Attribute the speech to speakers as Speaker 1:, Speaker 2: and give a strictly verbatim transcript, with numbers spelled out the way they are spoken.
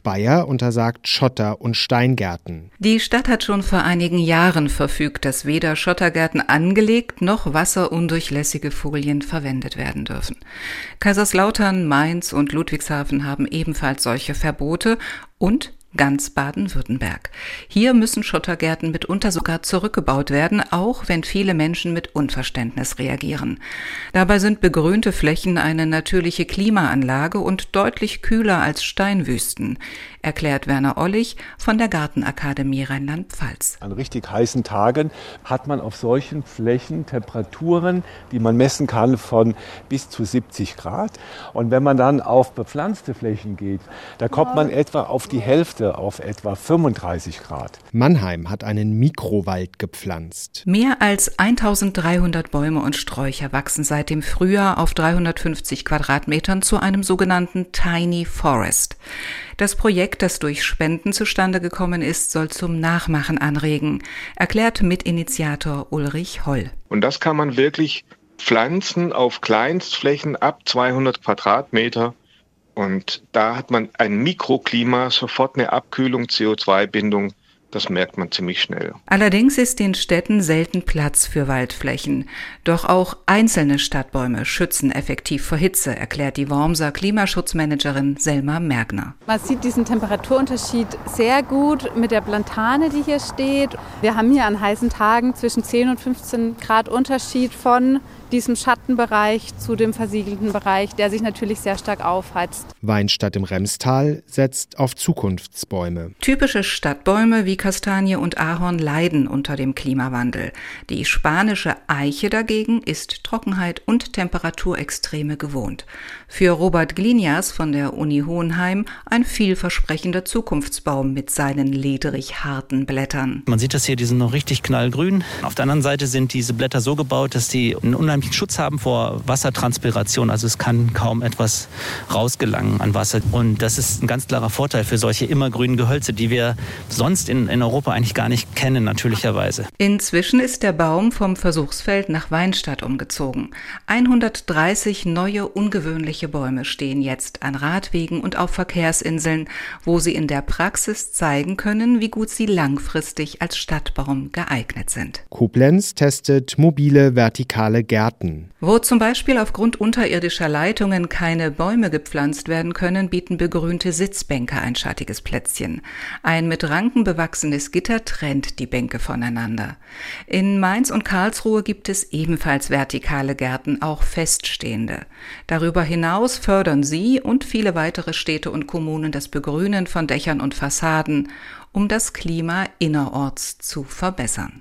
Speaker 1: Speyer untersagt Schotter- und Steingärten.
Speaker 2: Die Stadt hat schon vor einigen Jahren verfügt, dass weder Schottergärten angelegt noch wasserundurchlässige Folien verwendet werden dürfen. Kaiserslautern, Mainz und Ludwigshafen haben ebenfalls solche Verbote und ganz Baden-Württemberg. Hier müssen Schottergärten mitunter sogar zurückgebaut werden, auch wenn viele Menschen mit Unverständnis reagieren. Dabei sind begrünte Flächen eine natürliche Klimaanlage und deutlich kühler als Steinwüsten, erklärt Werner Ollich von der Gartenakademie Rheinland-Pfalz.
Speaker 3: An richtig heißen Tagen hat man auf solchen Flächen Temperaturen, die man messen kann, von bis zu siebzig Grad. Und wenn man dann auf bepflanzte Flächen geht, da kommt man etwa auf die Hälfte, auf etwa fünfunddreißig Grad.
Speaker 1: Mannheim hat einen Mikrowald gepflanzt.
Speaker 2: Mehr als eintausenddreihundert Bäume und Sträucher wachsen seit dem Frühjahr auf dreihundertfünfzig Quadratmetern zu einem sogenannten Tiny Forest. Das Projekt, das durch Spenden zustande gekommen ist, soll zum Nachmachen anregen, erklärt Mitinitiator Ulrich Holl.
Speaker 4: Und das kann man wirklich pflanzen auf Kleinstflächen ab zweihundert Quadratmeter. Und da hat man ein Mikroklima, sofort eine Abkühlung, C O zwei Bindung. Das merkt man ziemlich schnell.
Speaker 2: Allerdings ist in Städten selten Platz für Waldflächen. Doch auch einzelne Stadtbäume schützen effektiv vor Hitze, erklärt die Wormser Klimaschutzmanagerin Selma Mergner.
Speaker 5: Man sieht diesen Temperaturunterschied sehr gut mit der Plantane, die hier steht. Wir haben hier an heißen Tagen zwischen zehn und fünfzehn Grad Unterschied von diesem Schattenbereich zu dem versiegelten Bereich, der sich natürlich sehr stark aufheizt.
Speaker 1: Weinstadt im Remstal setzt auf Zukunftsbäume.
Speaker 2: Typische Stadtbäume wie Kastanie und Ahorn leiden unter dem Klimawandel. Die spanische Eiche dagegen ist Trockenheit und Temperaturextreme gewohnt. Für Robert Glinias von der Uni Hohenheim ein vielversprechender Zukunftsbaum mit seinen ledrig harten Blättern.
Speaker 6: Man sieht das hier, die sind noch richtig knallgrün. Auf der anderen Seite sind diese Blätter so gebaut, dass die einen unheimlichen Schutz haben vor Wassertranspiration. Also es kann kaum etwas rausgelangen an Wasser. Und das ist ein ganz klarer Vorteil für solche immergrünen Gehölze, die wir sonst in, in Europa eigentlich gar nicht kennen, natürlicherweise.
Speaker 2: Inzwischen ist der Baum vom Versuchsfeld nach Weinstadt umgezogen. hundertdreißig neue, ungewöhnliche Bäume stehen jetzt an Radwegen und auf Verkehrsinseln, wo sie in der Praxis zeigen können, wie gut sie langfristig als Stadtbaum geeignet sind.
Speaker 1: Koblenz testet mobile vertikale Gärten.
Speaker 2: Wo zum Beispiel aufgrund unterirdischer Leitungen keine Bäume gepflanzt werden können, bieten begrünte Sitzbänke ein schattiges Plätzchen. Ein mit Ranken bewachsenes Gitter trennt die Bänke voneinander. In Mainz und Karlsruhe gibt es ebenfalls vertikale Gärten, auch feststehende. Darüber hinaus fördern sie und viele weitere Städte und Kommunen das Begrünen von Dächern und Fassaden, um das Klima innerorts zu verbessern.